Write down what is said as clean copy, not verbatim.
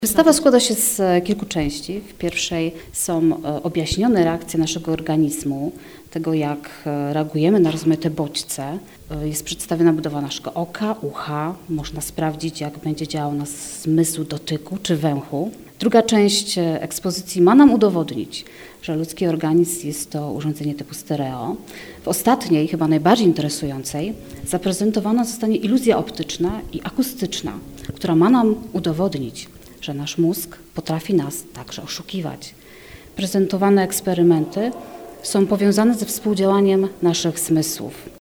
Wystawa składa się z kilku części. W pierwszej są objaśnione reakcje naszego organizmu, tego jak reagujemy na rozmaite bodźce. Jest przedstawiona budowa naszego oka, ucha. Można sprawdzić, jak będzie działał nasz zmysł dotyku czy węchu. Druga część ekspozycji ma nam udowodnić, że ludzki organizm jest to urządzenie typu stereo. W ostatniej, chyba najbardziej interesującej, zaprezentowana zostanie iluzja optyczna i akustyczna, która ma nam udowodnić, że nasz mózg potrafi nas także oszukiwać. Prezentowane eksperymenty są powiązane ze współdziałaniem naszych zmysłów.